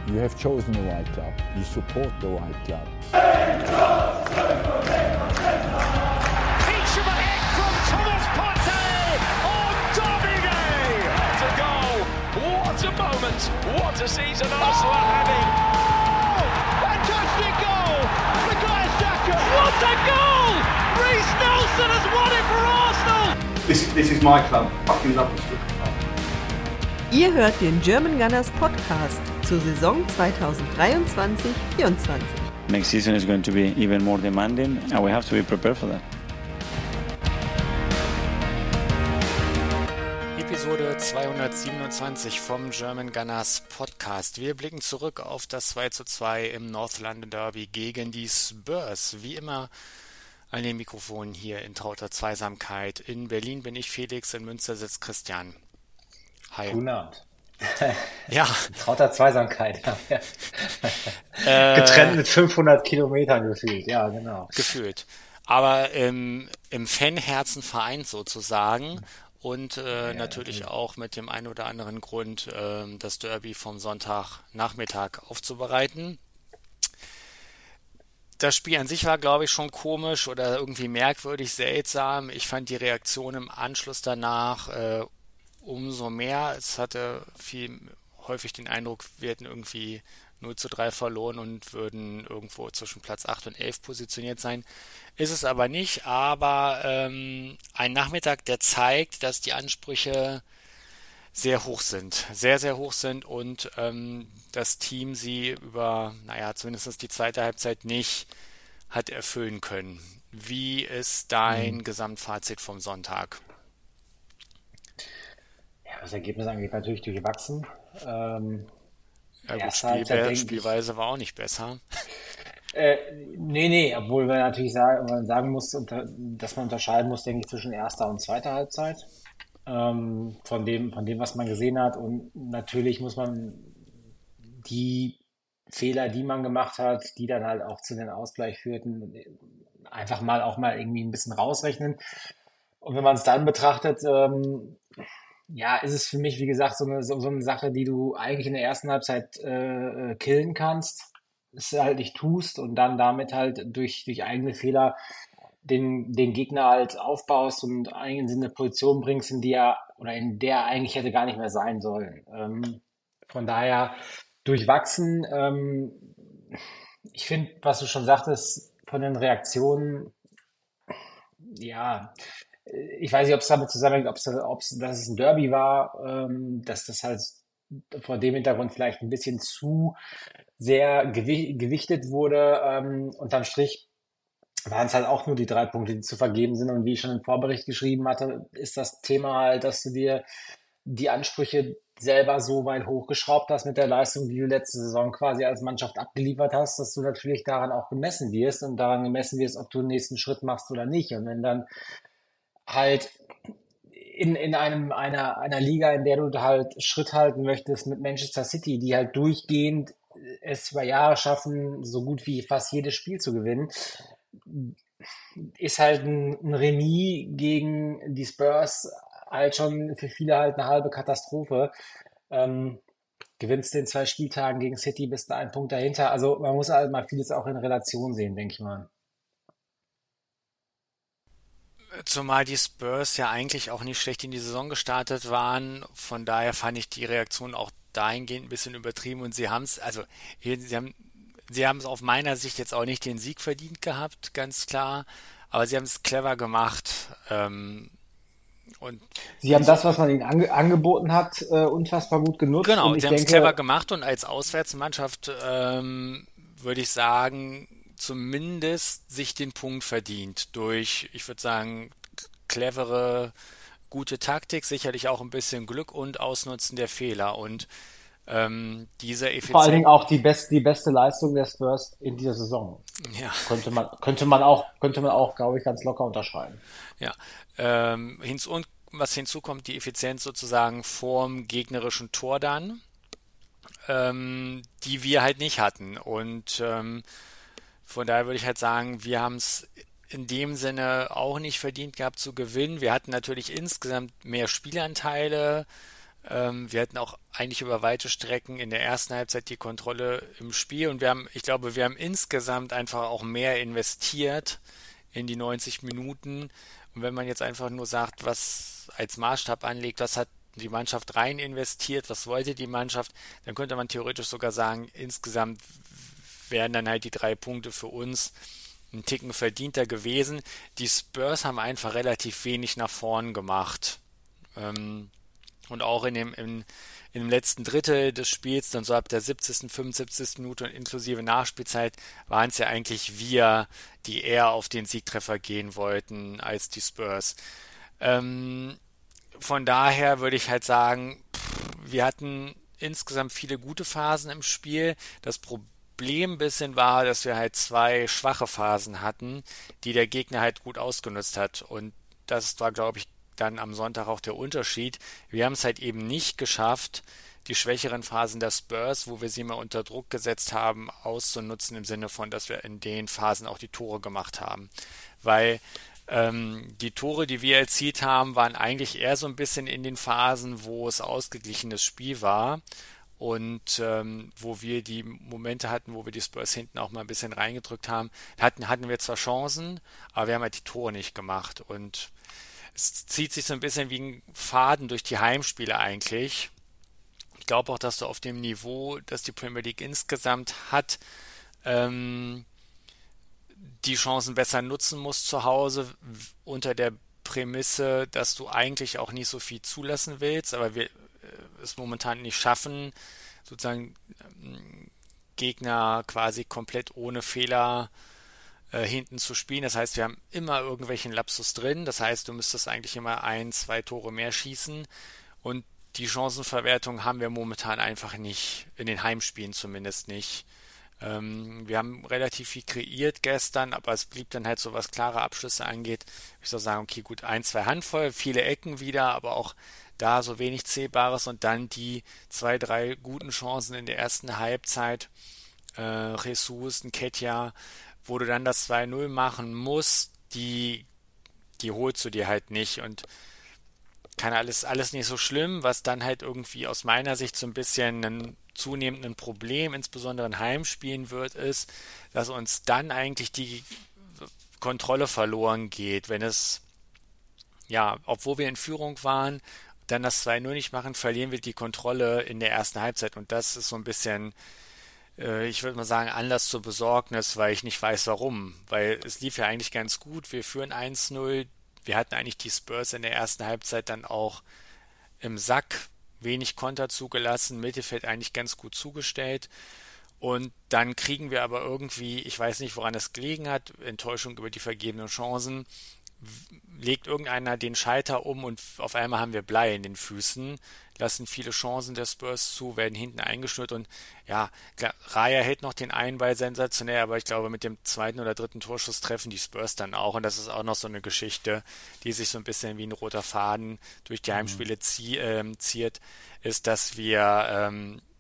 You have chosen the right club. You support the right club. Peach of a hit from Thomas Partey on Derby Day. What a goal! What a moment! What a season Arsenal are having! Fantastic goal! Bukayo Saka! What a goal! Reece Nelson has won it for Arsenal! This is my club. Fucking love this club. Ihr hört den German Gunners Podcast zur Saison 2023-24. Next season is going to be even more demanding and we have to be prepared for that. Episode 227 vom German Gunners Podcast. Wir blicken zurück auf das 2:2 im North London Derby gegen die Spurs. Wie immer an den Mikrofonen hier in trauter Zweisamkeit. In Berlin bin ich Felix, in Münster sitzt Christian. Hi. Guten Abend. Ja. Trauter Zweisamkeit. Getrennt mit 500 Kilometern gefühlt. Ja, genau. Gefühlt. Aber im Fanherzen vereint sozusagen. Und natürlich auch mit dem einen oder anderen Grund, das Derby vom Sonntagnachmittag aufzubereiten. Das Spiel an sich war, glaube ich, schon komisch oder irgendwie merkwürdig, seltsam. Ich fand die Reaktion im Anschluss danach umso mehr. Es hatte häufig den Eindruck, wir hätten irgendwie 0:3 verloren und würden irgendwo zwischen Platz 8 und 11 positioniert sein. Ist es aber nicht, aber ein Nachmittag, der zeigt, dass die Ansprüche sehr hoch sind, sehr, sehr hoch sind und das Team sie über, zumindest die zweite Halbzeit nicht hat erfüllen können. Wie ist dein Gesamtfazit vom Sonntag? Ja, das Ergebnis angeht natürlich durchwachsen. Spielweise war auch nicht besser. Nee, obwohl man natürlich sagen muss, dass man unterscheiden muss, denke ich, zwischen erster und zweiter Halbzeit. Von dem, was man gesehen hat. Und natürlich muss man die Fehler, die man gemacht hat, die dann halt auch zu den Ausgleich führten, einfach mal irgendwie ein bisschen rausrechnen. Und wenn man es dann betrachtet, ist es für mich, wie gesagt, so eine Sache, die du eigentlich in der ersten Halbzeit killen kannst, es halt nicht tust und dann damit halt durch eigene Fehler den Gegner halt aufbaust und eigentlich in eine Position bringst, in der eigentlich hätte gar nicht mehr sein sollen. Von daher durchwachsen. Ich finde, was du schon sagtest, von den Reaktionen, ja, ich weiß nicht, ob es damit zusammenhängt, dass es ein Derby war, dass das halt vor dem Hintergrund vielleicht ein bisschen zu sehr gewichtet wurde. Unterm Strich waren es halt auch nur die 3 Punkte, die zu vergeben sind. Und wie ich schon im Vorbericht geschrieben hatte, ist das Thema halt, dass du dir die Ansprüche selber so weit hochgeschraubt hast mit der Leistung, die du letzte Saison quasi als Mannschaft abgeliefert hast, dass du natürlich daran auch gemessen wirst und daran gemessen wirst, ob du den nächsten Schritt machst oder nicht. Und wenn dann halt in einer Liga, in der du halt Schritt halten möchtest mit Manchester City, die halt durchgehend es über Jahre schaffen, so gut wie fast jedes Spiel zu gewinnen, ist halt ein Remis gegen die Spurs halt schon für viele halt eine halbe Katastrophe. Gewinnst den 2 Spieltagen gegen City, bist du einen Punkt dahinter. Also man muss halt mal vieles auch in Relation sehen, denke ich mal. Zumal die Spurs ja eigentlich auch nicht schlecht in die Saison gestartet waren. Von daher fand ich die Reaktion auch dahingehend ein bisschen übertrieben und sie haben es auf meiner Sicht jetzt auch nicht den Sieg verdient gehabt, ganz klar. Aber sie haben es clever gemacht. Und sie haben das, was man ihnen angeboten hat, unfassbar gut genutzt. Genau, und sie haben es clever gemacht und als Auswärtsmannschaft würde ich sagen, zumindest sich den Punkt verdient durch, ich würde sagen, clevere, gute Taktik, sicherlich auch ein bisschen Glück und Ausnutzen der Fehler und dieser Effizienz. Vor allen Dingen auch die beste Leistung der Spurs in dieser Saison. Ja. Könnte man auch, glaube ich, ganz locker unterschreiben. Ja. Was hinzukommt, die Effizienz sozusagen vorm gegnerischen Tor dann, die wir halt nicht hatten und von daher würde ich halt sagen, wir haben es in dem Sinne auch nicht verdient gehabt zu gewinnen. Wir hatten natürlich insgesamt mehr Spielanteile. Wir hatten auch eigentlich über weite Strecken in der ersten Halbzeit die Kontrolle im Spiel und ich glaube, wir haben insgesamt einfach auch mehr investiert in die 90 Minuten. Und wenn man jetzt einfach nur sagt, was als Maßstab anlegt, was hat die Mannschaft rein investiert, was wollte die Mannschaft, dann könnte man theoretisch sogar sagen, insgesamt wären dann halt die 3 Punkte für uns ein Ticken verdienter gewesen. Die Spurs haben einfach relativ wenig nach vorn gemacht. Und auch in dem letzten Drittel des Spiels, dann so ab der 70., 75. Minute und inklusive Nachspielzeit, waren es ja eigentlich wir, die eher auf den Siegtreffer gehen wollten als die Spurs. Von daher würde ich halt sagen, wir hatten insgesamt viele gute Phasen im Spiel. Das Problem ein bisschen war, dass wir halt 2 schwache Phasen hatten, die der Gegner halt gut ausgenutzt hat. Und das war, glaube ich, dann am Sonntag auch der Unterschied. Wir haben es halt eben nicht geschafft, die schwächeren Phasen der Spurs, wo wir sie mal unter Druck gesetzt haben, auszunutzen, im Sinne von, dass wir in den Phasen auch die Tore gemacht haben. Weil die Tore, die wir erzielt haben, waren eigentlich eher so ein bisschen in den Phasen, wo es ausgeglichenes Spiel war und wo wir die Momente hatten, wo wir die Spurs hinten auch mal ein bisschen reingedrückt haben. Hatten wir zwar Chancen, aber wir haben halt die Tore nicht gemacht und es zieht sich so ein bisschen wie ein Faden durch die Heimspiele eigentlich. Ich glaube auch, dass du auf dem Niveau, das die Premier League insgesamt hat, die Chancen besser nutzen musst zu Hause, unter der Prämisse, dass du eigentlich auch nicht so viel zulassen willst, aber wir es momentan nicht schaffen, sozusagen Gegner quasi komplett ohne Fehler hinten zu spielen. Das heißt, wir haben immer irgendwelchen Lapsus drin. Das heißt, du müsstest eigentlich immer 1, 2 Tore mehr schießen. Und die Chancenverwertung haben wir momentan einfach nicht, in den Heimspielen zumindest nicht. Wir haben relativ viel kreiert gestern, aber es blieb dann halt so, was klare Abschlüsse angeht. Ich soll sagen, okay, gut, 1, 2 Handvoll, viele Ecken wieder, aber auch da so wenig Zählbares und dann die 2, 3 guten Chancen in der ersten Halbzeit. Jesus, Nketiah, wo du dann das 2-0 machen musst, die holst du dir halt nicht und kann alles nicht so schlimm, was dann halt irgendwie aus meiner Sicht so ein bisschen ein zunehmend Problem, insbesondere in Heimspielen wird, ist, dass uns dann eigentlich die Kontrolle verloren geht, wenn es, ja, obwohl wir in Führung waren, dann das 2-0 nicht machen, verlieren wir die Kontrolle in der ersten Halbzeit und das ist so ein bisschen, ich würde mal sagen, Anlass zur Besorgnis, weil ich nicht weiß warum, weil es lief ja eigentlich ganz gut, wir führen 1-0, wir hatten eigentlich die Spurs in der ersten Halbzeit dann auch im Sack, wenig Konter zugelassen, Mittelfeld eigentlich ganz gut zugestellt und dann kriegen wir aber irgendwie, ich weiß nicht, woran es gelegen hat, Enttäuschung über die vergebenen Chancen, legt irgendeiner den Schalter um und auf einmal haben wir Blei in den Füßen, lassen viele Chancen der Spurs zu, werden hinten eingeschnürt und ja, klar, Raya hält noch den einen Ball sensationell, aber ich glaube mit dem 2. oder 3. Torschuss treffen die Spurs dann auch und das ist auch noch so eine Geschichte, die sich so ein bisschen wie ein roter Faden durch die Heimspiele ziert, ist, dass wir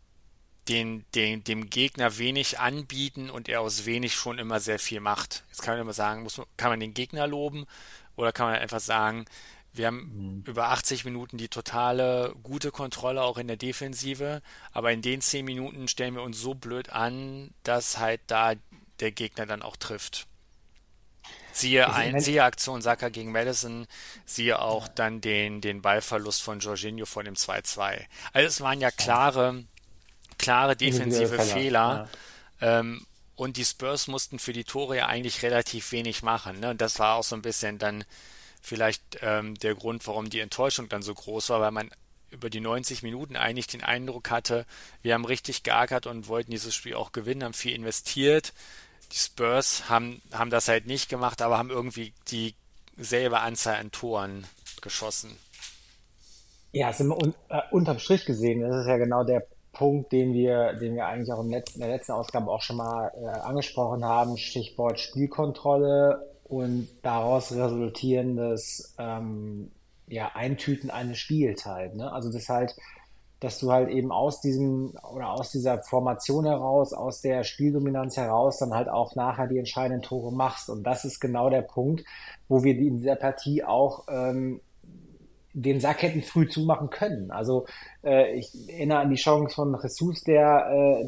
dem Gegner wenig anbieten und er aus wenig schon immer sehr viel macht. Jetzt kann man immer sagen, kann man den Gegner loben oder kann man einfach sagen, wir haben über 80 Minuten die totale gute Kontrolle auch in der Defensive, aber in den 10 Minuten stellen wir uns so blöd an, dass halt da der Gegner dann auch trifft. Siehe Aktion Saka gegen Maddison, siehe auch dann den Ballverlust von Jorginho vor dem 2-2. Also es waren ja klare defensive Fehler. Ja. Und die Spurs mussten für die Tore ja eigentlich relativ wenig machen. Ne? Und das war auch so ein bisschen dann vielleicht der Grund, warum die Enttäuschung dann so groß war, weil man über die 90 Minuten eigentlich den Eindruck hatte, wir haben richtig geackert und wollten dieses Spiel auch gewinnen, haben viel investiert. Die Spurs haben das halt nicht gemacht, aber haben irgendwie dieselbe Anzahl an Toren geschossen. Ja, es ist unterm Strich gesehen, das ist ja genau der Punkt, den wir eigentlich auch in der letzten Ausgabe auch schon mal angesprochen haben, Stichwort Spielkontrolle und daraus resultierendes Eintüten eines Spiels halt. Ne? Also das halt, dass du halt eben aus dieser Formation heraus, aus der Spieldominanz heraus dann halt auch nachher die entscheidenden Tore machst. Und das ist genau der Punkt, wo wir in dieser Partie auch den Sack hätten früh zumachen können. Also ich erinnere an die Chance von Jesus, der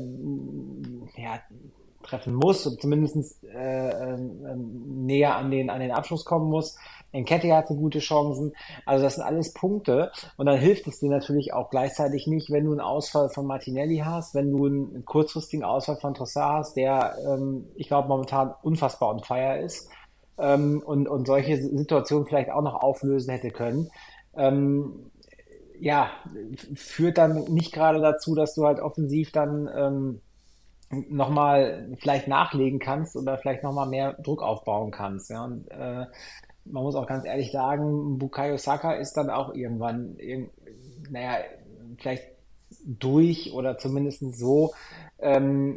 treffen muss und zumindest näher an den Abschluss kommen muss. Nketiah hatte gute Chancen. Also das sind alles Punkte. Und dann hilft es dir natürlich auch gleichzeitig nicht, wenn du einen Ausfall von Martinelli hast, wenn du einen kurzfristigen Ausfall von Trossard hast, der, ich glaube, momentan unfassbar on fire ist und solche Situationen vielleicht auch noch auflösen hätte können. Führt dann nicht gerade dazu, dass du halt offensiv dann nochmal vielleicht nachlegen kannst oder vielleicht nochmal mehr Druck aufbauen kannst. Ja? Und man muss auch ganz ehrlich sagen, Bukayo Saka ist dann auch irgendwann, vielleicht durch oder zumindest so in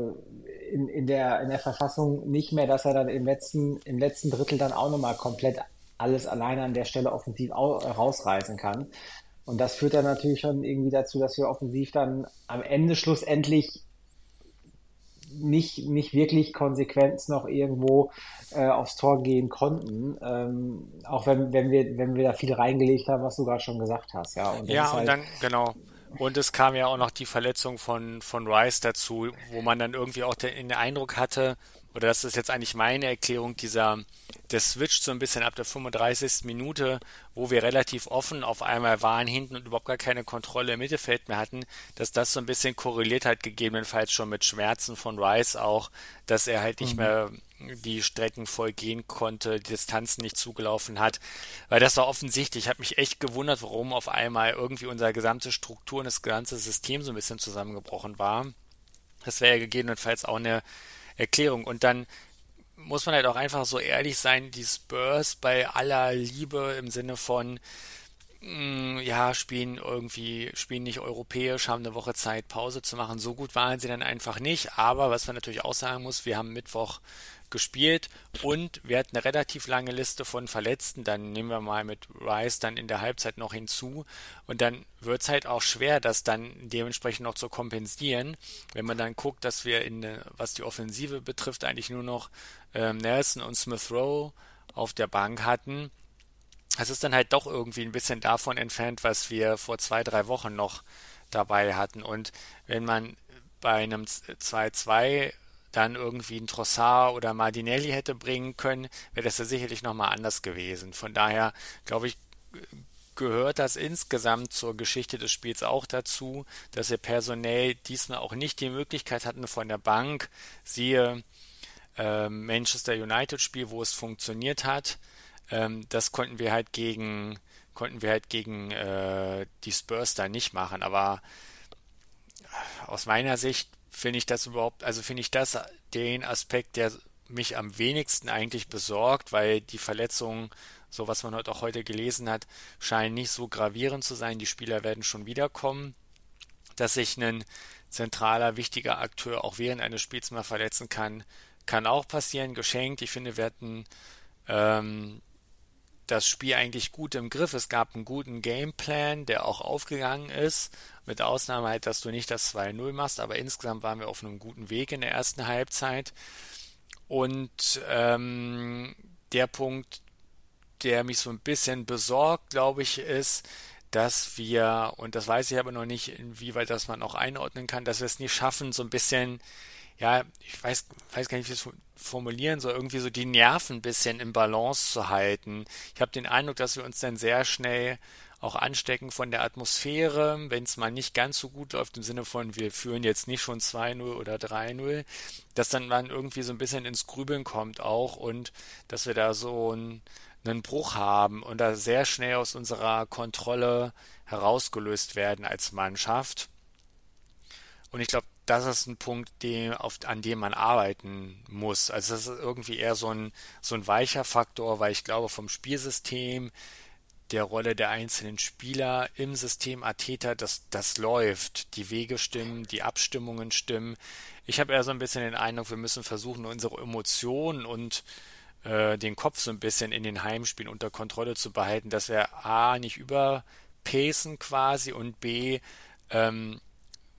der Verfassung nicht mehr, dass er dann im letzten Drittel dann auch nochmal komplett alles alleine an der Stelle offensiv rausreißen kann. Und das führt dann natürlich schon irgendwie dazu, dass wir offensiv dann am Ende schlussendlich nicht wirklich konsequent noch irgendwo aufs Tor gehen konnten, auch wenn wir da viel reingelegt haben, was du gerade schon gesagt hast. Ja, und dann, genau. Und es kam ja auch noch die Verletzung von Rice dazu, wo man dann irgendwie auch den Eindruck hatte, oder das ist jetzt eigentlich meine Erklärung, der Switch so ein bisschen ab der 35. Minute, wo wir relativ offen auf einmal waren hinten und überhaupt gar keine Kontrolle im Mittelfeld mehr hatten, dass das so ein bisschen korreliert hat, gegebenenfalls schon mit Schmerzen von Rice auch, dass er halt nicht mehr die Strecken voll gehen konnte, die Distanzen nicht zugelaufen hat, weil das war offensichtlich. Ich habe mich echt gewundert, warum auf einmal irgendwie unsere gesamte Struktur und das ganze System so ein bisschen zusammengebrochen war. Das wäre ja gegebenenfalls auch eine Erklärung. Und dann muss man halt auch einfach so ehrlich sein, die Spurs bei aller Liebe im Sinne von spielen nicht europäisch, haben eine Woche Zeit, Pause zu machen. So gut waren sie dann einfach nicht. Aber was man natürlich auch sagen muss, wir haben Mittwoch gespielt und wir hatten eine relativ lange Liste von Verletzten. Dann nehmen wir mal mit Rice dann in der Halbzeit noch hinzu. Und dann wird es halt auch schwer, das dann dementsprechend noch zu kompensieren. Wenn man dann guckt, dass wir was die Offensive betrifft, eigentlich nur noch Nelson und Smith Rowe auf der Bank hatten. Es ist dann halt doch irgendwie ein bisschen davon entfernt, was wir vor 2-3 Wochen noch dabei hatten. Und wenn man bei einem 2-2 dann irgendwie einen Trossard oder Martinelli hätte bringen können, wäre das ja sicherlich nochmal anders gewesen. Von daher, glaube ich, gehört das insgesamt zur Geschichte des Spiels auch dazu, dass wir personell diesmal auch nicht die Möglichkeit hatten von der Bank, siehe Manchester United Spiel, wo es funktioniert hat. Das konnten wir halt gegen die Spurs da nicht machen. Aber aus meiner Sicht finde ich das den Aspekt, der mich am wenigsten eigentlich besorgt, weil die Verletzungen, so was man auch heute gelesen hat, scheinen nicht so gravierend zu sein. Die Spieler werden schon wiederkommen. Dass sich ein zentraler, wichtiger Akteur auch während eines Spiels mal verletzen kann auch passieren, geschenkt. Ich finde, wir hatten das Spiel eigentlich gut im Griff. Es gab einen guten Gameplan, der auch aufgegangen ist, mit Ausnahme halt, dass du nicht das 2-0 machst, aber insgesamt waren wir auf einem guten Weg in der ersten Halbzeit. Und der Punkt, der mich so ein bisschen besorgt, glaube ich, ist, dass wir, und das weiß ich aber noch nicht, inwieweit das man auch einordnen kann, dass wir es nicht schaffen, so ein bisschen, ja, ich weiß gar nicht, wie ich es formulieren soll, irgendwie so die Nerven ein bisschen im Balance zu halten. Ich habe den Eindruck, dass wir uns dann sehr schnell auch anstecken von der Atmosphäre, wenn es mal nicht ganz so gut läuft, im Sinne von, wir führen jetzt nicht schon 2-0 oder 3-0, dass dann man irgendwie so ein bisschen ins Grübeln kommt auch und dass wir da so einen Bruch haben und da sehr schnell aus unserer Kontrolle herausgelöst werden als Mannschaft. Und ich glaube, das ist ein Punkt, an dem man arbeiten muss. Also das ist irgendwie eher so ein weicher Faktor, weil ich glaube, vom Spielsystem, der Rolle der einzelnen Spieler im System Arteta, das läuft. Die Wege stimmen, die Abstimmungen stimmen. Ich habe eher so ein bisschen den Eindruck, wir müssen versuchen, unsere Emotionen und den Kopf so ein bisschen in den Heimspielen unter Kontrolle zu behalten, dass wir A, nicht überpacen quasi und B,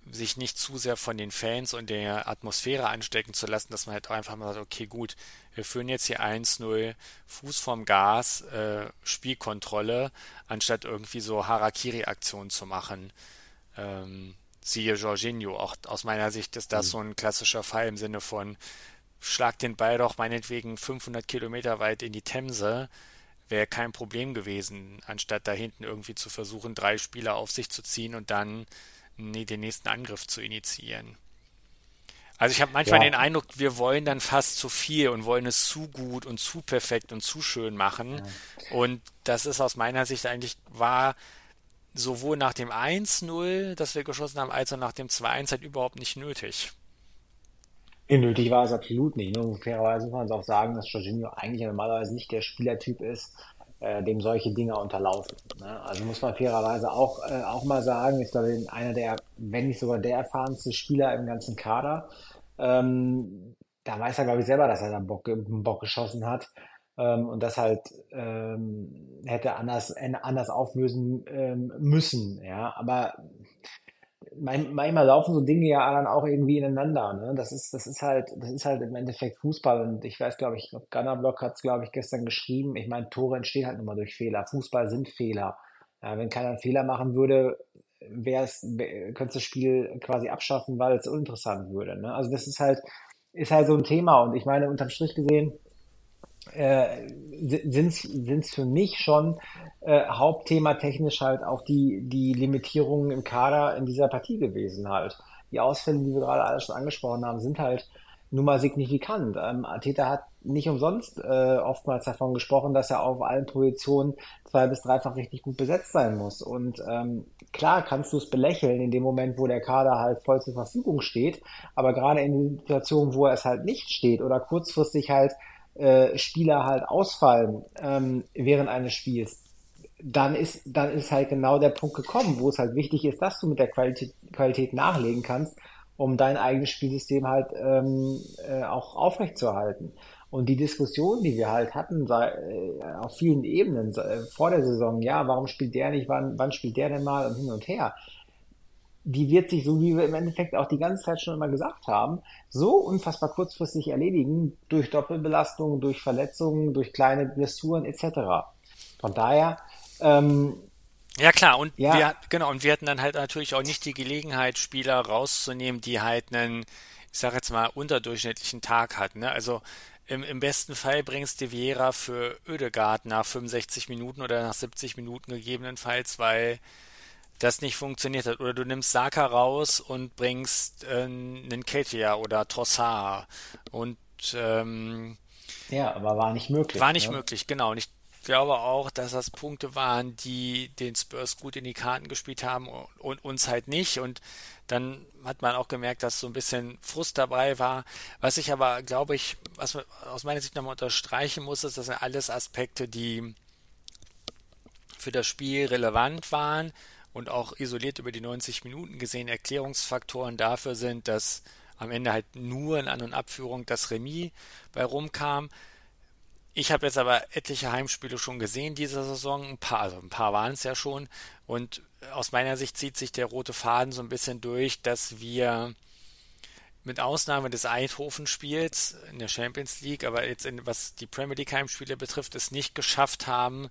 sich nicht zu sehr von den Fans und der Atmosphäre anstecken zu lassen, dass man halt auch einfach mal sagt, okay, gut, wir führen jetzt hier 1-0, Fuß vorm Gas, Spielkontrolle, anstatt irgendwie so Harakiri-Aktionen zu machen. Siehe Jorginho, auch aus meiner Sicht ist das so ein klassischer Fall im Sinne von, schlag den Ball doch meinetwegen 500 Kilometer weit in die Themse, wäre kein Problem gewesen, anstatt da hinten irgendwie zu versuchen, 3 Spieler auf sich zu ziehen und dann den nächsten Angriff zu initiieren. Also ich habe manchmal den Eindruck, wir wollen dann fast zu viel und wollen es zu gut und zu perfekt und zu schön machen. Ja. Und das ist aus meiner Sicht eigentlich war sowohl nach dem 1-0, das wir geschossen haben, als auch nach dem 2-1 halt überhaupt nicht nötig. Nötig war es absolut nicht. Nur fairerweise muss man es auch sagen, dass Jorginho eigentlich normalerweise nicht der Spielertyp ist, dem solche Dinge unterlaufen. Ne? Also muss man fairerweise auch mal sagen, ist glaube ich einer der, wenn nicht sogar der erfahrenste Spieler im ganzen Kader. Da weiß er, glaube ich, selber, dass er da einen Bock geschossen hat und das halt hätte anders auflösen müssen. Ja, aber manchmal laufen so Dinge ja dann auch irgendwie ineinander. Ne? Das ist halt im Endeffekt Fußball. Und ich weiß, glaube ich, Gunnerblock hat es, glaube ich, gestern geschrieben. Ich meine, Tore entstehen halt nur mal durch Fehler. Fußball sind Fehler. Ja, wenn keiner einen Fehler machen würde, könnte das Spiel quasi abschaffen, weil es uninteressant würde. Ne? Also das ist halt so ein Thema. Und ich meine, unterm Strich gesehen, sind's für mich schon Hauptthema technisch halt auch die Limitierungen im Kader in dieser Partie gewesen halt. Die Ausfälle, die wir gerade alle schon angesprochen haben, sind halt nun mal signifikant. Arteta hat nicht umsonst oftmals davon gesprochen, dass er auf allen Positionen 2- bis 3-fach richtig gut besetzt sein muss. Und klar kannst du es belächeln in dem Moment, wo der Kader halt voll zur Verfügung steht, aber gerade in den Situationen, wo er es halt nicht steht oder kurzfristig halt Spieler halt ausfallen während eines Spiels, dann ist halt genau der Punkt gekommen, wo es halt wichtig ist, dass du mit der Qualität nachlegen kannst, um dein eigenes Spielsystem halt auch aufrechtzuerhalten. Und die Diskussion, die wir halt hatten, auf vielen Ebenen vor der Saison, ja, warum spielt der nicht, wann spielt der denn mal und hin und her, die wird sich, so wie wir im Endeffekt auch die ganze Zeit schon immer gesagt haben, so unfassbar kurzfristig erledigen, durch Doppelbelastung, durch Verletzungen, durch kleine Blessuren etc. Von daher ja klar, und wir hatten dann halt natürlich auch nicht die Gelegenheit, Spieler rauszunehmen, die halt einen, ich sag jetzt mal, unterdurchschnittlichen Tag hatten. Ne? Also im besten Fall bringst du Vieira für Ødegaard nach 65 Minuten oder nach 70 Minuten gegebenenfalls, weil das nicht funktioniert hat. Oder du nimmst Saka raus und bringst einen Nketiah oder Trossard. Und ja, aber war nicht möglich. War nicht möglich, genau. Und ich glaube auch, dass das Punkte waren, die den Spurs gut in die Karten gespielt haben und uns halt nicht. Und dann hat man auch gemerkt, dass so ein bisschen Frust dabei war. Was ich aber, glaube ich, was man aus meiner Sicht nochmal unterstreichen muss, ist, das sind alles Aspekte, die für das Spiel relevant waren und auch isoliert über die 90 Minuten gesehen Erklärungsfaktoren dafür sind, dass am Ende halt nur in An- und Abführung das Remis bei rumkam. Ich habe jetzt aber etliche Heimspiele schon gesehen diese Saison, ein paar waren es ja schon, und aus meiner Sicht zieht sich der rote Faden so ein bisschen durch, dass wir mit Ausnahme des Eindhoven-Spiels in der Champions League, aber jetzt was die Premier League Heimspiele betrifft, es nicht geschafft haben,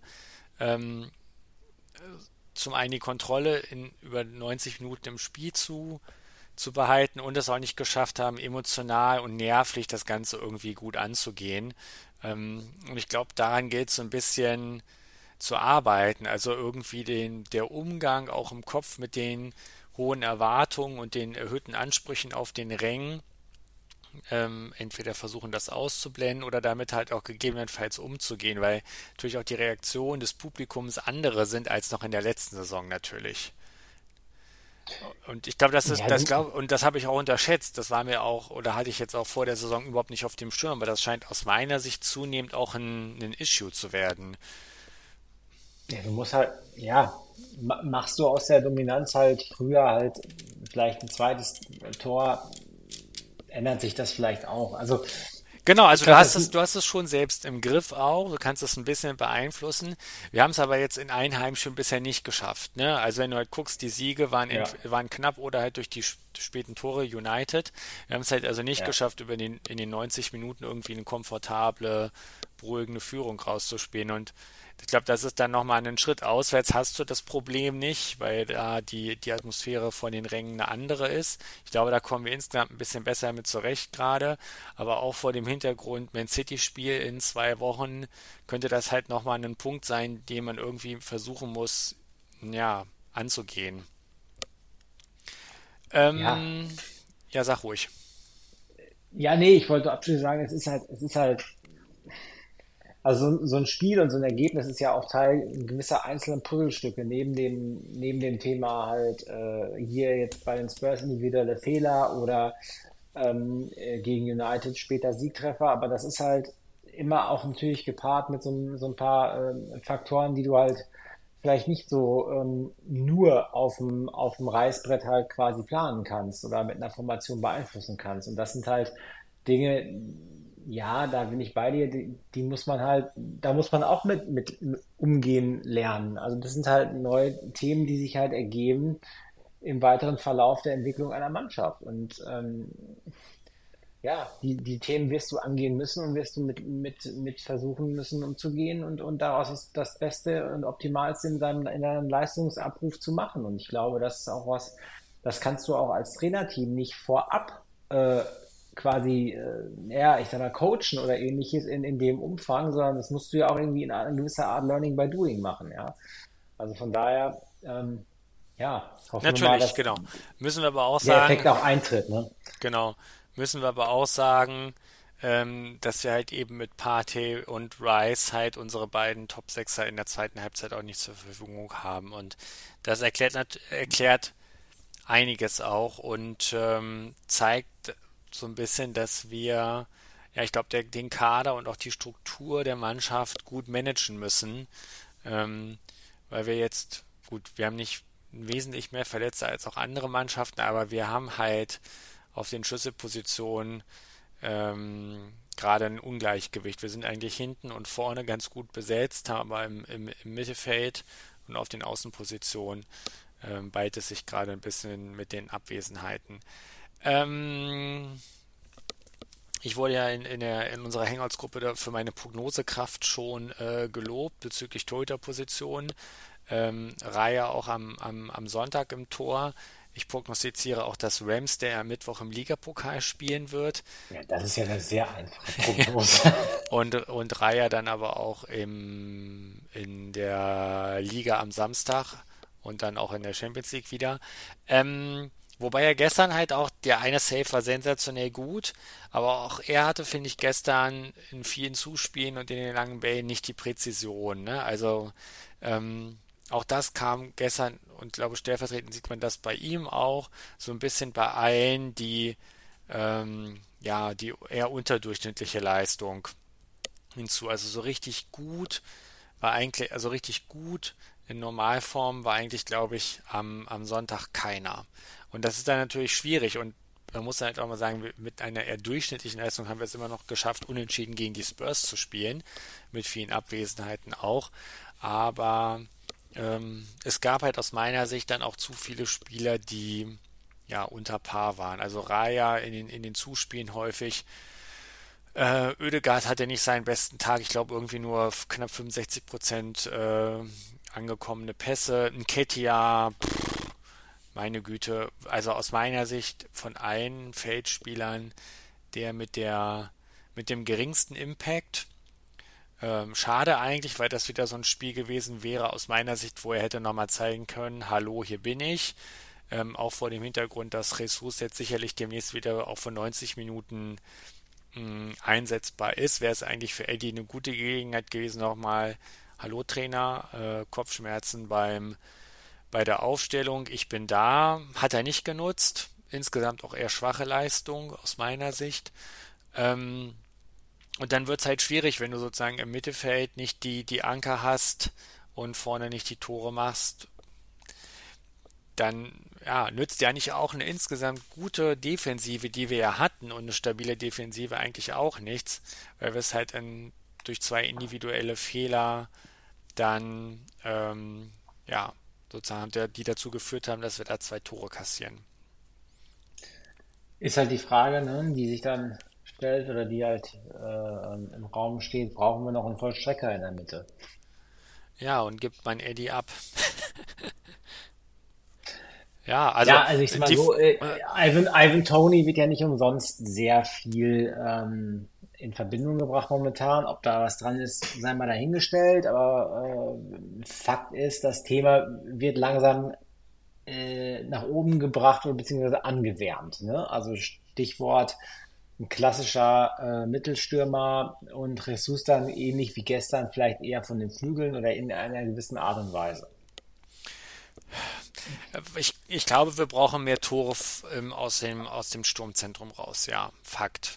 zum einen die Kontrolle über 90 Minuten im Spiel zu behalten und es auch nicht geschafft haben, emotional und nervlich das Ganze irgendwie gut anzugehen. Und ich glaube, daran gilt es so ein bisschen zu arbeiten. Also irgendwie der Umgang auch im Kopf mit den hohen Erwartungen und den erhöhten Ansprüchen auf den Rängen. Entweder versuchen, das auszublenden oder damit halt auch gegebenenfalls umzugehen, weil natürlich auch die Reaktionen des Publikums andere sind als noch in der letzten Saison natürlich. Und ich glaube, und das habe ich auch unterschätzt. Das war mir auch, oder hatte ich jetzt auch vor der Saison überhaupt nicht auf dem Schirm, aber das scheint aus meiner Sicht zunehmend auch ein Issue zu werden. Ja, du musst halt, machst du aus der Dominanz halt früher halt vielleicht ein zweites Tor, ändert sich das vielleicht auch. Also genau, also du hast es schon selbst im Griff auch, du kannst es ein bisschen beeinflussen. Wir haben es aber jetzt in einem Heimspiel bisher nicht geschafft. Ne? Also wenn du halt guckst, die Siege waren knapp oder halt durch späten Tore United. Wir haben es halt also nicht geschafft, in den 90 Minuten irgendwie eine komfortable, beruhigende Führung rauszuspielen. Und ich glaube, das ist dann nochmal einen Schritt auswärts, hast du das Problem nicht, weil da die Atmosphäre von den Rängen eine andere ist. Ich glaube, da kommen wir insgesamt ein bisschen besser mit zurecht gerade. Aber auch vor dem Hintergrund Man City-Spiel in 2 Wochen könnte das halt nochmal ein Punkt sein, den man irgendwie versuchen muss, ja, anzugehen. Ja, sag ruhig. Ja, nee, ich wollte abschließend sagen, es ist halt, also so ein Spiel und so ein Ergebnis ist ja auch Teil gewisser einzelner Puzzlestücke, neben dem Thema halt hier jetzt bei den Spurs individuelle Fehler oder gegen United später Siegtreffer, aber das ist halt immer auch natürlich gepaart mit so ein paar Faktoren, die du halt vielleicht nicht so nur auf dem Reißbrett halt quasi planen kannst oder mit einer Formation beeinflussen kannst. Und das sind halt Dinge, ja, da bin ich bei dir, die muss man halt, da muss man auch mit umgehen lernen. Also das sind halt neue Themen, die sich halt ergeben im weiteren Verlauf der Entwicklung einer Mannschaft. Und ja, die Themen wirst du angehen müssen und wirst du mit versuchen müssen umzugehen und daraus ist das Beste und Optimalste in deinem Leistungsabruf zu machen. Und ich glaube, das ist auch was, das kannst du auch als Trainerteam nicht vorab quasi, ja, ich sag mal, coachen oder ähnliches in dem Umfang, sondern das musst du ja auch irgendwie in einer gewisser Art Learning by Doing machen, ja. Also von daher, ja, hoffen wir mal, Natürlich, dass genau. Müssen wir aber auch der sagen, Effekt auch eintritt, ne? genau, müssen wir aber auch sagen, dass wir halt eben mit Partey und Rice halt unsere beiden Top-Sechser in der zweiten Halbzeit auch nicht zur Verfügung haben. Und das erklärt einiges auch und zeigt so ein bisschen, dass wir, ja, ich glaube, den Kader und auch die Struktur der Mannschaft gut managen müssen, weil wir jetzt, gut, wir haben nicht wesentlich mehr Verletzte als auch andere Mannschaften, aber wir haben halt auf den Schlüsselpositionen gerade ein Ungleichgewicht. Wir sind eigentlich hinten und vorne ganz gut besetzt, haben aber im Mittelfeld und auf den Außenpositionen ballt es sich gerade ein bisschen mit den Abwesenheiten. Ich wurde ja in unserer Hangouts-Gruppe für meine Prognosekraft schon gelobt bezüglich Torhüterposition. Raya auch am Sonntag im Tor. Ich prognostiziere auch, dass Ramsdale am Mittwoch im Ligapokal spielen wird. Ja, das ist ja eine sehr einfache Prognose. Und Raya dann aber auch in der Liga am Samstag und dann auch in der Champions League wieder. Wobei er gestern halt auch, der eine Save war sensationell gut, aber auch er hatte, finde ich, gestern in vielen Zuspielen und in den langen Bällen nicht die Präzision. Ne? Also auch das kam gestern und glaube stellvertretend sieht man das bei ihm auch so ein bisschen bei allen, die ja die eher unterdurchschnittliche Leistung hinzu. Also so richtig gut war eigentlich, also richtig gut in Normalform war eigentlich, glaube ich, am Sonntag keiner. Und das ist dann natürlich schwierig und man muss dann halt auch mal sagen, mit einer eher durchschnittlichen Leistung haben wir es immer noch geschafft, unentschieden gegen die Spurs zu spielen, mit vielen Abwesenheiten auch. Aber es gab halt aus meiner Sicht dann auch zu viele Spieler, die ja unter Paar waren. Also Raya in den Zuspielen häufig. Ødegaard hatte nicht seinen besten Tag. Ich glaube irgendwie nur knapp 65% angekommene Pässe. Nketiah, meine Güte. Also aus meiner Sicht von allen Feldspielern der mit dem geringsten Impact. Schade eigentlich, weil das wieder so ein Spiel gewesen wäre aus meiner Sicht, wo er hätte nochmal zeigen können, hallo, hier bin ich. Auch vor dem Hintergrund, dass Jesus jetzt sicherlich demnächst wieder auch für 90 Minuten einsetzbar ist, wäre es eigentlich für Eddie eine gute Gelegenheit gewesen, nochmal, hallo Trainer, Kopfschmerzen bei der Aufstellung, ich bin da, hat er nicht genutzt. Insgesamt auch eher schwache Leistung aus meiner Sicht. Und dann wird es halt schwierig, wenn du sozusagen im Mittelfeld nicht die Anker hast und vorne nicht die Tore machst. Dann ja, nützt ja nicht auch eine insgesamt gute Defensive, die wir ja hatten, und eine stabile Defensive eigentlich auch nichts, weil wir es halt durch 2 individuelle Fehler dann ja sozusagen die dazu geführt haben, dass wir da 2 Tore kassieren. Ist halt die Frage, ne, die sich dann stellt oder die halt im Raum steht, brauchen wir noch einen Vollstrecker in der Mitte? Ja, und gibt man Eddie ab. Ja, also Ja, also ich sag mal die, so, Ivan Toney wird ja nicht umsonst sehr viel in Verbindung gebracht momentan. Ob da was dran ist, sei mal dahingestellt. Aber Fakt ist, das Thema wird langsam nach oben gebracht oder beziehungsweise angewärmt. Ne? Also Stichwort ein klassischer Mittelstürmer und Jesus dann ähnlich wie gestern vielleicht eher von den Flügeln oder in einer gewissen Art und Weise. ich glaube, wir brauchen mehr Tore aus dem Sturmzentrum raus. Ja, Fakt.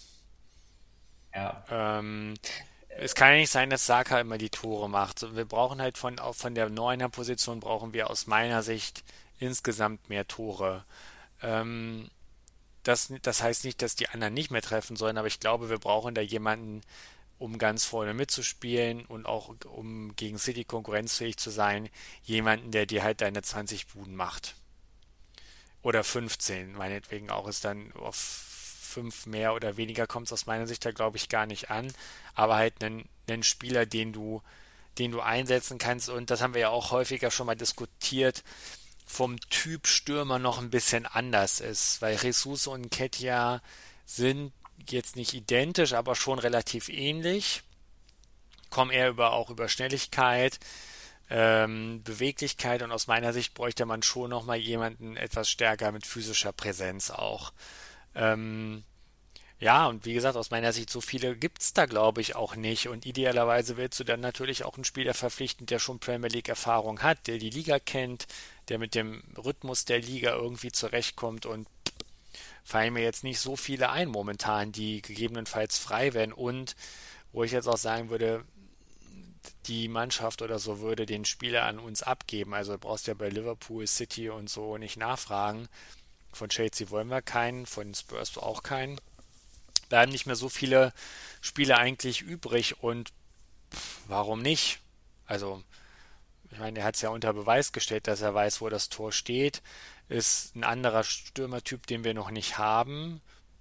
Ja. Ähm, Es kann ja nicht sein, dass Saka immer die Tore macht. So, wir brauchen halt auch von der Neuner-Position brauchen wir aus meiner Sicht insgesamt mehr Tore. Ähm, das heißt nicht, dass die anderen nicht mehr treffen sollen, aber ich glaube, wir brauchen da jemanden, um ganz vorne mitzuspielen und auch um gegen City konkurrenzfähig zu sein, jemanden, der dir halt deine 20 Buden macht. Oder 15, meinetwegen auch, ist dann auf 5 mehr oder weniger kommt es aus meiner Sicht da glaube ich gar nicht an, aber halt einen Spieler, den du einsetzen kannst, und das haben wir ja auch häufiger schon mal diskutiert, vom Typ Stürmer noch ein bisschen anders ist, weil Jesus und Nketiah sind jetzt nicht identisch, aber schon relativ ähnlich, kommen eher auch über Schnelligkeit, Beweglichkeit, und aus meiner Sicht bräuchte man schon nochmal jemanden etwas stärker mit physischer Präsenz auch. Ähm, ja, und wie gesagt, aus meiner Sicht, so viele gibt's da, glaube ich, auch nicht. Und idealerweise willst du dann natürlich auch einen Spieler verpflichten, der schon Premier League Erfahrung hat, der die Liga kennt, der mit dem Rhythmus der Liga irgendwie zurechtkommt, und fallen mir jetzt nicht so viele ein momentan, die gegebenenfalls frei werden, und wo ich jetzt auch sagen würde, die Mannschaft oder so würde den Spieler an uns abgeben. Also du brauchst ja bei Liverpool, City und so nicht nachfragen. Von Chelsea wollen wir keinen, von Spurs auch keinen. Bleiben nicht mehr so viele Spieler eigentlich übrig, und warum nicht? Also, ich meine, er hat es ja unter Beweis gestellt, dass er weiß, wo das Tor steht. Ist ein anderer Stürmertyp, den wir noch nicht haben.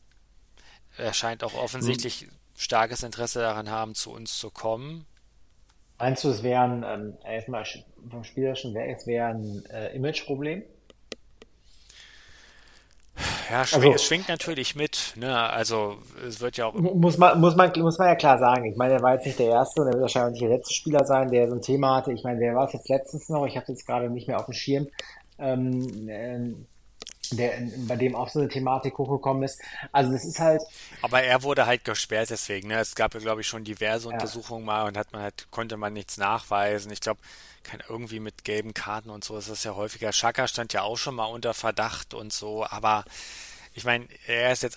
Er scheint auch offensichtlich starkes Interesse daran haben, zu uns zu kommen. Meinst du, es wäre erstmal vom Spielerischen wäre es wäre ein Imageproblem? Ja, Also es schwingt natürlich mit, ne? Also es wird ja auch, muss man ja klar sagen. Ich meine, er war jetzt nicht der Erste und er wird wahrscheinlich nicht der letzte Spieler sein, der so ein Thema hatte. Ich meine, wer war es jetzt letztens noch? Ich habe jetzt gerade nicht mehr auf dem Schirm. Ähm, äh, bei dem auch so eine Thematik hochgekommen ist. Also das ist halt, aber er wurde halt gesperrt deswegen, ne? Es gab ja, glaube ich, schon diverse ja, Untersuchungen mal, und konnte man nichts nachweisen. Ich glaube, irgendwie mit gelben Karten und so ist das ja häufiger. Xhaka stand ja auch schon mal unter Verdacht und so, aber ich meine, er ist jetzt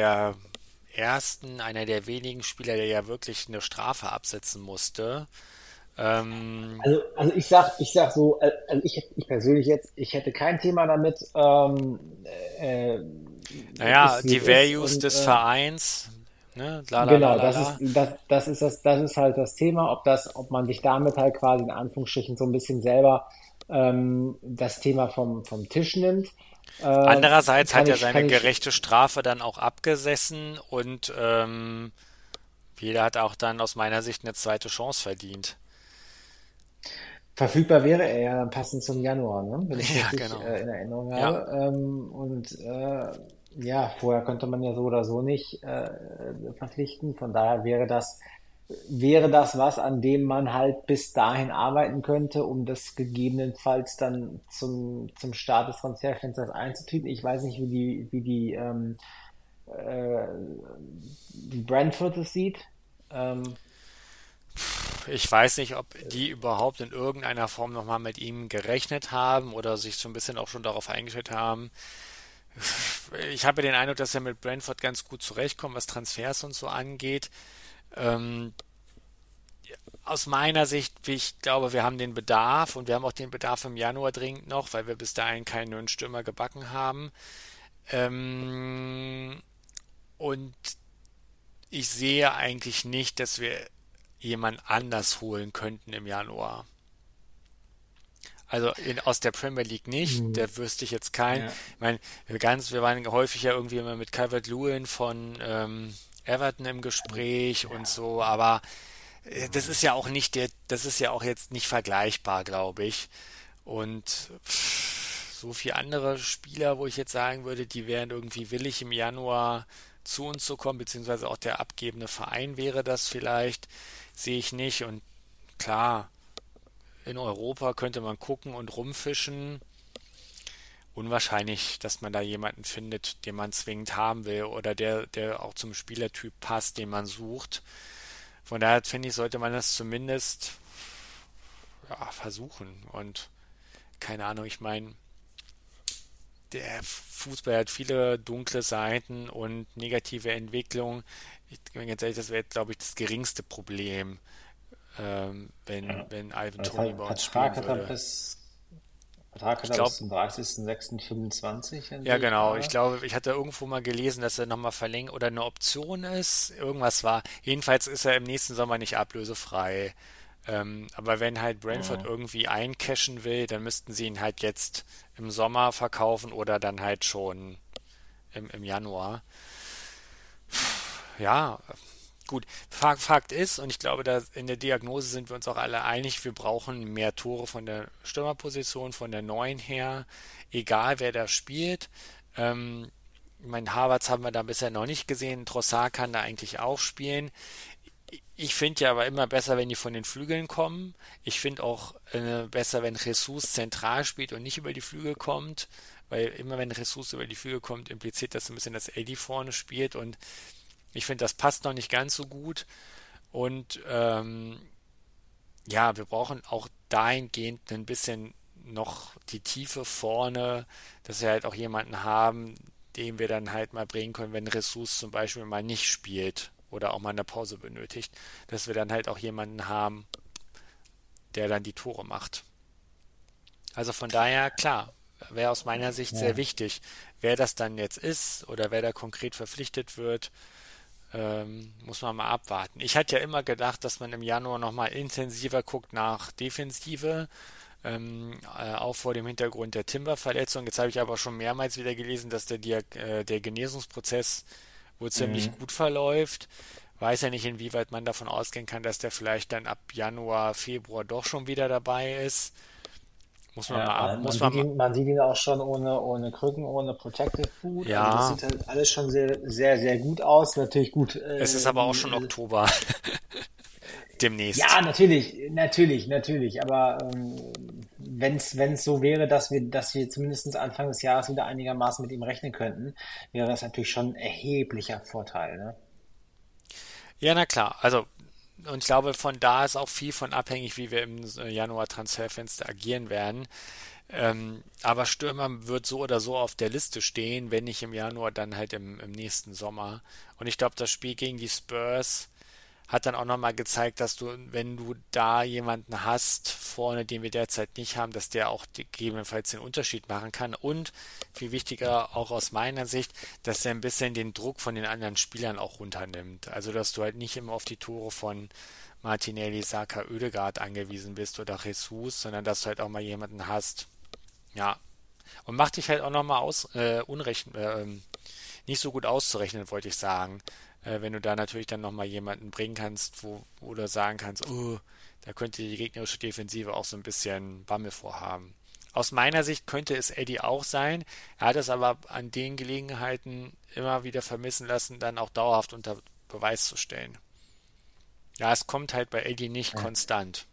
einer der wenigen Spieler, der ja wirklich eine Strafe absetzen musste. Ähm, also ich sag so, also ich persönlich jetzt, ich hätte kein Thema damit, äh, naja, ist wie die es ist Values und des Vereins, ne? La la la genau, la la. das ist halt das Thema, ob man sich damit halt quasi in Anführungsstrichen so ein bisschen selber das Thema vom Tisch nimmt. Äh, Andererseits hat er kann seine ich gerechte Strafe dann auch abgesessen, und jeder hat auch dann aus meiner Sicht eine zweite Chance verdient. Verfügbar wäre er ja dann passend zum Januar, ne? Wenn ich es Ja, richtig genau. in Erinnerung Ja, habe. Ja, vorher könnte man ja so oder so nicht verpflichten. Von daher wäre das was, an dem man halt bis dahin arbeiten könnte, um das gegebenenfalls dann zum Start des Transferfensters einzutüten. Ich weiß nicht, äh, wie Brentford es sieht. Ähm, ich weiß nicht, ob die überhaupt in irgendeiner Form nochmal mit ihm gerechnet haben oder sich so ein bisschen auch schon darauf eingestellt haben. Ich habe ja den Eindruck, dass er mit Brentford ganz gut zurechtkommt, was Transfers und so angeht. Ähm, Aus meiner Sicht, wie ich glaube, wir haben den Bedarf, und wir haben auch den Bedarf im Januar dringend noch, weil wir bis dahin keinen neuen Stürmer gebacken haben. Ähm, und ich sehe eigentlich nicht, dass wir jemand anders holen könnten im Januar. Also aus der Premier League nicht, der wüsste ich jetzt keinen. Ja. Ich meine, wir waren häufig ja irgendwie immer mit Calvert-Lewin von Everton im Gespräch und so, aber das ist ja auch nicht das ist ja auch jetzt nicht vergleichbar, glaube ich. Und so viele andere Spieler, wo ich jetzt sagen würde, die wären irgendwie willig im Januar zu uns zu kommen, beziehungsweise auch der abgebende Verein wäre das vielleicht, sehe ich nicht. Und klar, in Europa könnte man gucken und rumfischen. Unwahrscheinlich, dass man da jemanden findet, den man zwingend haben will oder der auch zum Spielertyp passt, den man sucht. Von daher finde ich, sollte man das zumindest versuchen. Und keine Ahnung, ich meine, der Fußball hat viele dunkle Seiten und negative Entwicklungen. Ich bin ganz ehrlich, das wäre, glaube ich, das geringste Problem, wenn Ivan Toney bei uns spielen würde. Vertrag hat er bis zum 30.06.25. Ja, genau. Ich glaube, ich hatte irgendwo mal gelesen, dass er nochmal verlängert oder eine Option ist. Irgendwas war. Jedenfalls ist er im nächsten Sommer nicht ablösefrei. Aber wenn halt Brentford irgendwie eincashen will, dann müssten sie ihn halt jetzt im Sommer verkaufen oder dann halt schon im Januar. Ja, gut. Fakt ist, und ich glaube, in der Diagnose sind wir uns auch alle einig, wir brauchen mehr Tore von der Stürmerposition, von der Neuen her, egal wer da spielt. Mein Havertz haben wir da bisher noch nicht gesehen, Trossard kann da eigentlich auch spielen. Ich finde ja aber immer besser, wenn die von den Flügeln kommen. Ich finde auch besser, wenn Jesus zentral spielt und nicht über die Flügel kommt, weil immer wenn Jesus über die Flügel kommt, impliziert das ein bisschen, dass Eddie vorne spielt und ich finde, das passt noch nicht ganz so gut. Und wir brauchen auch dahingehend ein bisschen noch die Tiefe vorne, dass wir halt auch jemanden haben, den wir dann halt mal bringen können, wenn Jesus zum Beispiel mal nicht spielt oder auch mal eine Pause benötigt, dass wir dann halt auch jemanden haben, der dann die Tore macht. Also von daher, klar, wäre aus meiner Sicht sehr wichtig, wer das dann jetzt ist oder wer da konkret verpflichtet wird, muss man mal abwarten. Ich hatte ja immer gedacht, dass man im Januar nochmal intensiver guckt nach Defensive, auch vor dem Hintergrund der Timber-Verletzung. Jetzt habe ich aber schon mehrmals wieder gelesen, dass der Genesungsprozess wohl ziemlich gut verläuft. Weiß ja nicht, inwieweit man davon ausgehen kann, dass der vielleicht dann ab Januar, Februar doch schon wieder dabei ist. Muss man mal ab. Man sieht ihn auch schon ohne Krücken, ohne Protective Boot. Ja. Also das sieht halt alles schon sehr, sehr, sehr gut aus. Natürlich gut. Es ist aber auch schon Oktober. Demnächst. Ja, natürlich. Aber wenn es so wäre, dass wir zumindest Anfang des Jahres wieder einigermaßen mit ihm rechnen könnten, wäre das natürlich schon ein erheblicher Vorteil, ne? Ja, na klar. Also, und ich glaube, von da ist auch viel von abhängig, wie wir im Januar-Transferfenster agieren werden. Aber Stürmer wird so oder so auf der Liste stehen, wenn nicht im Januar, dann halt im nächsten Sommer. Und ich glaube, das Spiel gegen die Spurs hat dann auch nochmal gezeigt, dass du, wenn du da jemanden hast vorne, den wir derzeit nicht haben, dass der auch gegebenenfalls den Unterschied machen kann und viel wichtiger auch aus meiner Sicht, dass er ein bisschen den Druck von den anderen Spielern auch runternimmt. Also dass du halt nicht immer auf die Tore von Martinelli, Saka, Oedegaard angewiesen bist oder Jesus, sondern dass du halt auch mal jemanden hast, ja, und macht dich halt auch nochmal nicht so gut auszurechnen, wollte ich sagen. Wenn du da natürlich dann nochmal jemanden bringen kannst, wo du sagen kannst, da könnte die gegnerische Defensive auch so ein bisschen Bammel vorhaben. Aus meiner Sicht könnte es Eddie auch sein. Er hat es aber an den Gelegenheiten immer wieder vermissen lassen, dann auch dauerhaft unter Beweis zu stellen. Ja, es kommt halt bei Eddie nicht konstant.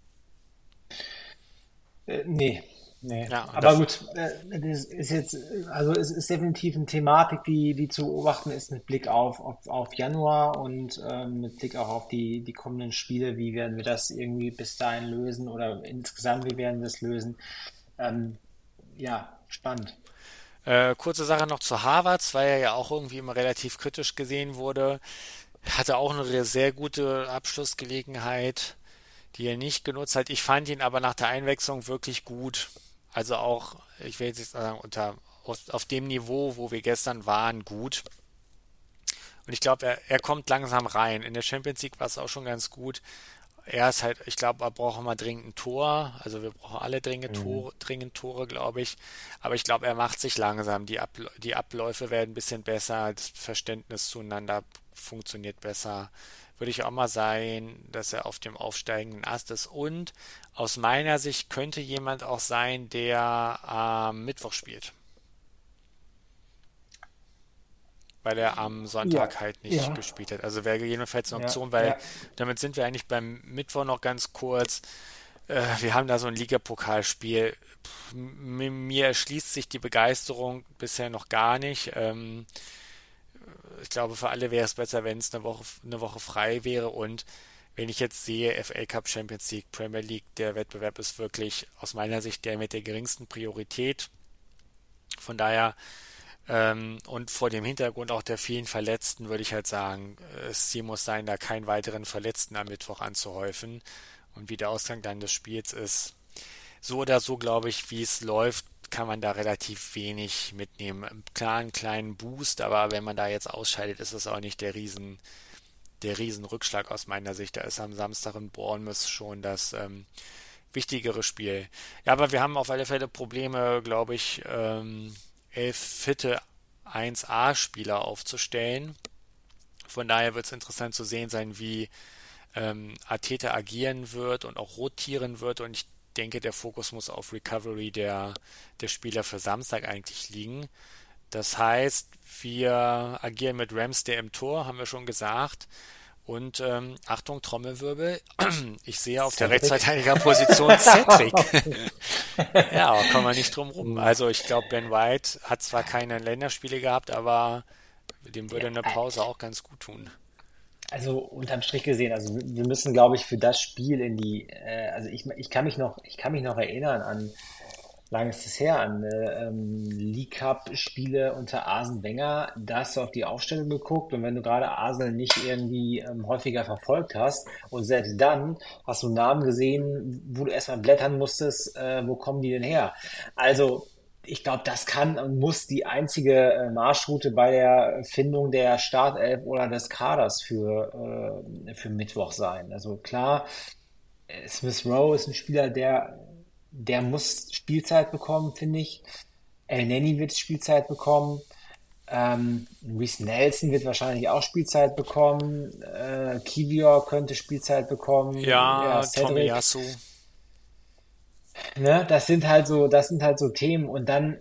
Nee. Ja, aber gut, das ist jetzt, also es ist definitiv eine Thematik, die zu beobachten ist mit Blick auf Januar und mit Blick auch auf die kommenden Spiele. Wie werden wir das irgendwie bis dahin lösen oder insgesamt, wie werden wir es lösen? Ja, spannend. Kurze Sache noch zu Havertz, weil er ja auch irgendwie immer relativ kritisch gesehen wurde. Hatte auch eine sehr gute Abschlussgelegenheit, die er nicht genutzt hat. Ich fand ihn aber nach der Einwechslung wirklich gut. Also auch, ich will jetzt sagen, auf dem Niveau, wo wir gestern waren, gut. Und ich glaube, er kommt langsam rein. In der Champions League war es auch schon ganz gut. er ist halt, ich glaube, er braucht immer dringend ein Tor. Also wir brauchen alle dringend Tore, glaube ich. Aber ich glaube, er macht sich langsam. Die Abläufe werden ein bisschen besser, das Verständnis zueinander funktioniert besser. Würde ich auch mal sagen, dass er auf dem aufsteigenden Ast ist. Und aus meiner Sicht könnte jemand auch sein, der am Mittwoch spielt. Weil er am Sonntag halt nicht gespielt hat. Also wäre jedenfalls eine Option, weil damit sind wir eigentlich beim Mittwoch noch ganz kurz. Wir haben da so ein Ligapokalspiel. Mir erschließt sich die Begeisterung bisher noch gar nicht. Ich glaube, für alle wäre es besser, wenn es eine Woche frei wäre. Und wenn ich jetzt sehe, FA Cup, Champions League, Premier League, der Wettbewerb ist wirklich aus meiner Sicht der mit der geringsten Priorität. Von daher und vor dem Hintergrund auch der vielen Verletzten würde ich halt sagen, es Ziel muss sein, da keinen weiteren Verletzten am Mittwoch anzuhäufen. Und wie der Ausgang dann des Spiels ist, so oder so, glaube ich, wie es läuft, kann man da relativ wenig mitnehmen. Klar, einen kleinen Boost, aber wenn man da jetzt ausscheidet, ist es auch nicht der Riesenrückschlag aus meiner Sicht. Da ist am Samstag in Bournemouth schon das wichtigere Spiel. Ja, aber wir haben auf alle Fälle Probleme, glaube ich, 11 fitte 1A-Spieler aufzustellen. Von daher wird es interessant zu sehen sein, wie Arteta agieren wird und auch rotieren wird. Und ich denke, der Fokus muss auf Recovery der Spieler für Samstag eigentlich liegen. Das heißt, wir agieren mit Ramsdale im Tor, haben wir schon gesagt. Und Achtung, Trommelwirbel, ich sehe auf der Rechtsverteidigerposition Cedric. Ja, kommen wir nicht drum rum. Also ich glaube, Ben White hat zwar keine Länderspiele gehabt, aber dem würde eine Pause auch ganz gut tun. Also unterm Strich gesehen, also wir müssen, glaube ich, für das Spiel in die, also ich kann mich noch erinnern an, lange ist es her, an League Cup Spiele unter Arsene Wenger. Da hast du auf die Aufstellung geguckt und wenn du gerade Arsenal nicht irgendwie häufiger verfolgt hast und selbst dann hast du Namen gesehen, wo du erstmal blättern musstest, wo kommen die denn her? Also ich glaube, das kann und muss die einzige Marschroute bei der Findung der Startelf oder des Kaders für Mittwoch sein. Also klar, Smith Rowe ist ein Spieler, der muss Spielzeit bekommen, finde ich. El Neni wird Spielzeit bekommen. Reece Nelson wird wahrscheinlich auch Spielzeit bekommen. Kiwior könnte Spielzeit bekommen. Ja, Tomiyasu. Ne, das sind halt so Themen und dann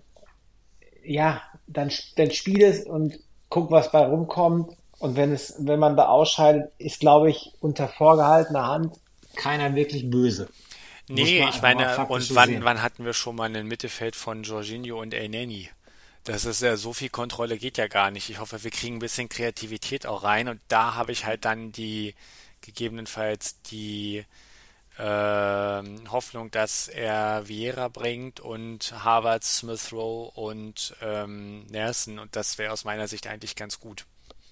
spiel es und guck, was bei rumkommt und wenn man da ausscheidet, ist, glaube ich, unter vorgehaltener Hand keiner wirklich böse. Nee, ich meine, und wann hatten wir schon mal ein Mittelfeld von Jorginho und El Neni? Das ist ja, so viel Kontrolle geht ja gar nicht. Ich hoffe, wir kriegen ein bisschen Kreativität auch rein und da habe ich halt dann gegebenenfalls die Hoffnung, dass er Vieira bringt und Havertz, Smith Rowe und Nelson und das wäre aus meiner Sicht eigentlich ganz gut.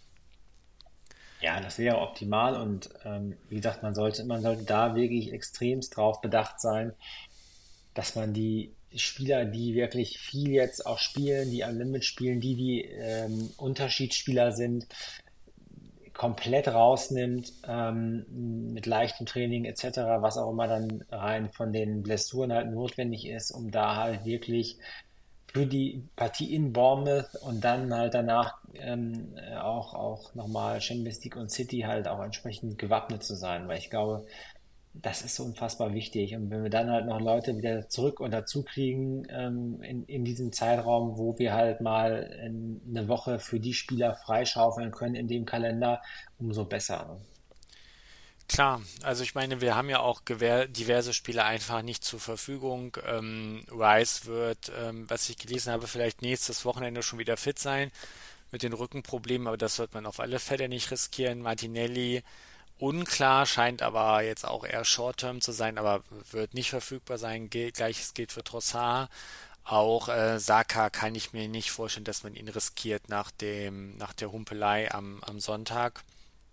Ja, das wäre optimal und wie gesagt, man sollte da wirklich extremst drauf bedacht sein, dass man die Spieler, die wirklich viel jetzt auch spielen, die am Limit spielen, die Unterschiedsspieler sind, komplett rausnimmt, mit leichtem Training etc., was auch immer dann rein von den Blessuren halt notwendig ist, um da halt wirklich für die Partie in Bournemouth und dann halt danach auch nochmal Champions League und City halt auch entsprechend gewappnet zu sein, weil ich glaube, das ist so unfassbar wichtig. Und wenn wir dann halt noch Leute wieder zurück und dazu kriegen in diesem Zeitraum, wo wir halt mal eine Woche für die Spieler freischaufeln können in dem Kalender, umso besser. Klar, also ich meine, wir haben ja auch diverse Spieler einfach nicht zur Verfügung. Rice wird, was ich gelesen habe, vielleicht nächstes Wochenende schon wieder fit sein mit den Rückenproblemen, aber das wird man auf alle Fälle nicht riskieren. Martinelli unklar, scheint aber jetzt auch eher Short-Term zu sein, aber wird nicht verfügbar sein. Gleiches gilt für Trossard. Auch Saka kann ich mir nicht vorstellen, dass man ihn riskiert nach der Humpelei am Sonntag.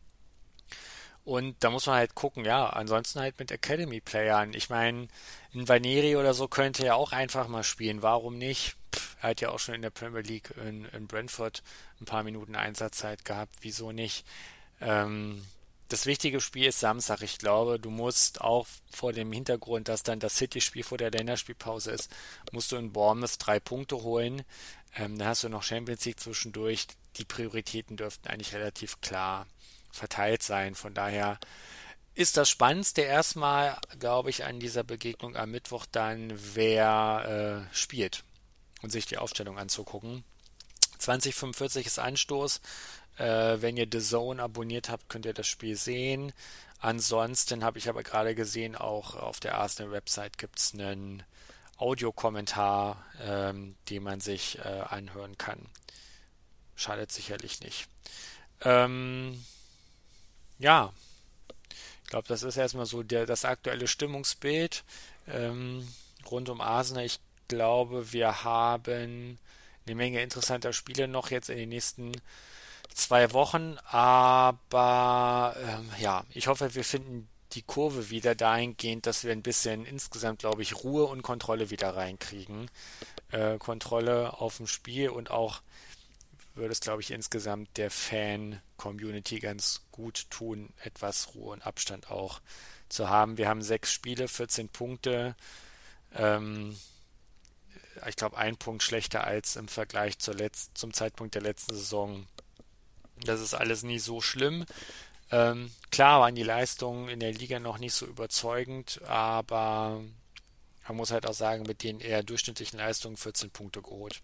Und da muss man halt gucken, ja, ansonsten halt mit Academy-Playern. Ich meine, ein Vaneri oder so könnte ja auch einfach mal spielen. Warum nicht? Er hat ja auch schon in der Premier League in Brentford ein paar Minuten Einsatzzeit gehabt. Wieso nicht? Das wichtige Spiel ist Samstag. Ich glaube, du musst auch vor dem Hintergrund, dass dann das City-Spiel vor der Länderspielpause ist, musst du in Bournemouth 3 Punkte holen. Dann hast du noch Champions League zwischendurch. Die Prioritäten dürften eigentlich relativ klar verteilt sein. Von daher ist das Spannendste erstmal, glaube ich, an dieser Begegnung am Mittwoch dann, wer spielt und sich die Aufstellung anzugucken. 20:45 ist Anstoß. Wenn ihr The Zone abonniert habt, könnt ihr das Spiel sehen. Ansonsten habe ich aber gerade gesehen, auch auf der Arsenal-Website gibt es einen Audiokommentar, den man sich anhören kann. Schadet sicherlich nicht. Ja, ich glaube, das ist erstmal so das aktuelle Stimmungsbild rund um Arsenal. Ich glaube, wir haben eine Menge interessanter Spiele noch jetzt in den nächsten 2 Wochen, aber ja, ich hoffe, wir finden die Kurve wieder dahingehend, dass wir ein bisschen insgesamt, glaube ich, Ruhe und Kontrolle wieder reinkriegen. Kontrolle auf dem Spiel und auch würde es, glaube ich, insgesamt der Fan-Community ganz gut tun, etwas Ruhe und Abstand auch zu haben. Wir haben 6 Spiele, 14 Punkte. Ich glaube, 1 Punkt schlechter als im Vergleich zum Zeitpunkt der letzten Saison. Das ist alles nie so schlimm. Klar waren die Leistungen in der Liga noch nicht so überzeugend, aber man muss halt auch sagen, mit den eher durchschnittlichen Leistungen 14 Punkte geholt.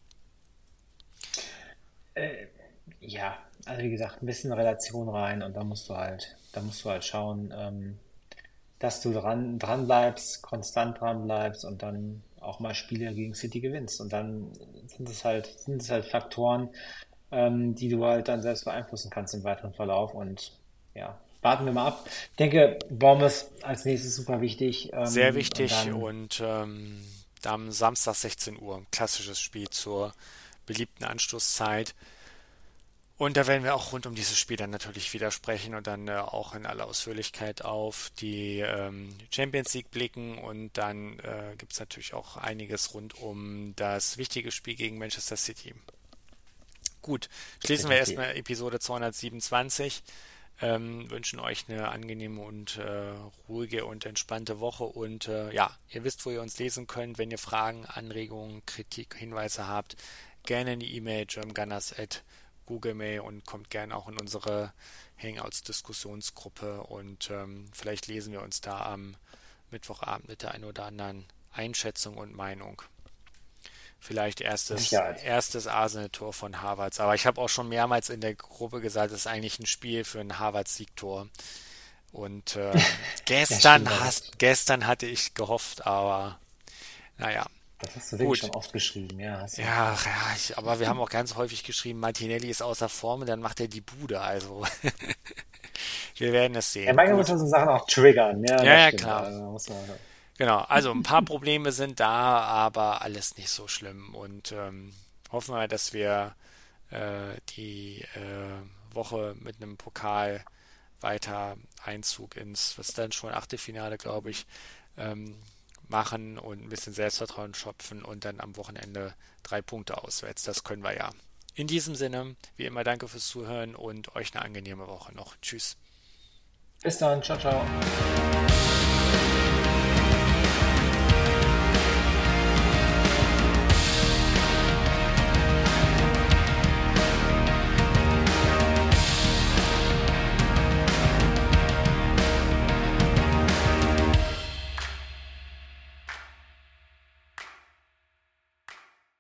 Ja, also wie gesagt, ein bisschen Relation rein und da musst du halt schauen, dass du dran bleibst, konstant dran bleibst und dann auch mal Spiele gegen City gewinnst. Und dann sind es halt Faktoren, die du halt dann selbst beeinflussen kannst im weiteren Verlauf. Und ja, warten wir mal ab. Ich denke, Bournemouth als nächstes super wichtig. Sehr wichtig und am Samstag 16 Uhr, klassisches Spiel zur beliebten Anstoßzeit. Und da werden wir auch rund um dieses Spiel dann natürlich wieder sprechen und dann auch in aller Ausführlichkeit auf die Champions League blicken. Und dann gibt es natürlich auch einiges rund um das wichtige Spiel gegen Manchester City. Gut, schließen wir erstmal Episode 227. Wünschen euch eine angenehme und ruhige und entspannte Woche. Und ja, ihr wisst, wo ihr uns lesen könnt. Wenn ihr Fragen, Anregungen, Kritik, Hinweise habt, gerne in die E-Mail germgunners@Google Mail und kommt gerne auch in unsere Hangouts-Diskussionsgruppe und vielleicht lesen wir uns da am Mittwochabend mit der einen oder anderen Einschätzung und Meinung. Vielleicht erstes Arsenal-Tor von Havertz. Aber ich habe auch schon mehrmals in der Gruppe gesagt, es ist eigentlich ein Spiel für ein Havertz-Siegtor. Und gestern hatte ich gehofft, aber naja. Das hast du wirklich schon oft geschrieben, ja. Aber wir haben auch ganz häufig geschrieben, Martinelli ist außer Form und dann macht er die Bude, also wir werden es sehen. Ja, manchmal muss man so Sachen auch triggern. Ja, klar. Genau, also ein paar Probleme sind da, aber alles nicht so schlimm und hoffen wir, dass wir die Woche mit einem Pokal weiter Einzug ins, was dann schon Achtelfinale, glaube ich, machen und ein bisschen Selbstvertrauen schöpfen und dann am Wochenende 3 Punkte auswärts. Das können wir ja. In diesem Sinne, wie immer, danke fürs Zuhören und euch eine angenehme Woche noch. Tschüss. Bis dann. Ciao, ciao.